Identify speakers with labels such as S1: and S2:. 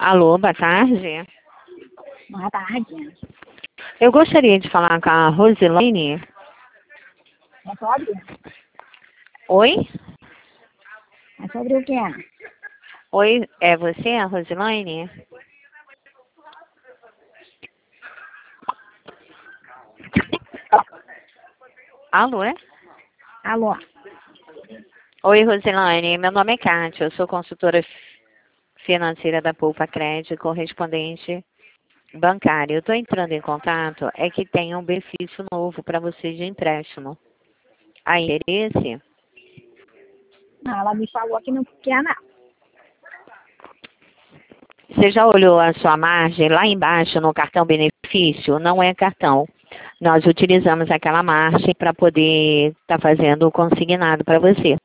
S1: Alô, boa tarde.
S2: Boa tarde.
S1: Eu gostaria de falar com a Rosilaine.
S2: É sobre?
S1: Oi?
S2: É sobre o quê?
S1: Oi, é você, a Rosilaine? Alô, é?
S2: Alô?
S1: Oi, Rosilaine, meu nome é Kátia, eu sou consultora financeira da Poupa Crédito, correspondente bancário. Eu estou entrando em contato, é que tem um benefício novo para você de empréstimo. Há interesse?
S2: Não, ela me falou que não quer não.
S1: Você já olhou a sua margem lá embaixo no cartão benefício? Não é cartão. Nós utilizamos aquela margem para poder estar fazendo o consignado para você.